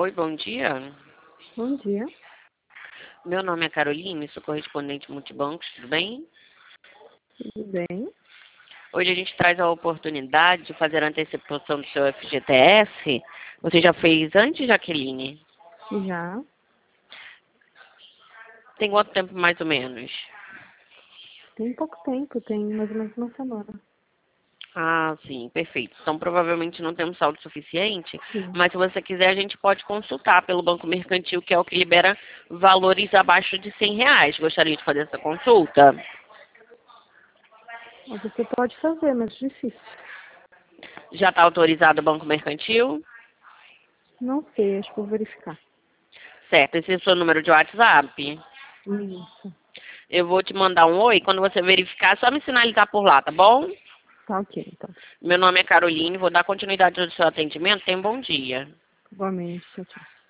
Oi, bom dia. Bom dia, Meu nome é Caroline, sou correspondente multibancos, tudo bem? tudo bem? Hoje a gente traz a oportunidade de fazer a antecipação do seu FGTS. Você já fez antes, Jaqueline? Já Tem quanto tempo mais ou menos? tem pouco tempo, tem mais ou menos uma semana. Ah, sim, perfeito. Então provavelmente não temos saldo suficiente, Sim. mas se você quiser a gente pode consultar pelo Banco Mercantil, que é o que libera valores abaixo de R$ 100. Gostaria de fazer essa consulta? Você pode fazer, mas difícil. Já está autorizado o Banco Mercantil? Não sei, acho que vou verificar. Certo, esse é o seu número de WhatsApp? Isso. Eu vou te mandar um oi. Quando você verificar, é só me sinalizar por lá, tá bom? Tá ok, então. Meu nome é Caroline, vou dar continuidade ao seu atendimento. Tenha um bom dia. Igualmente, tchau, tchau.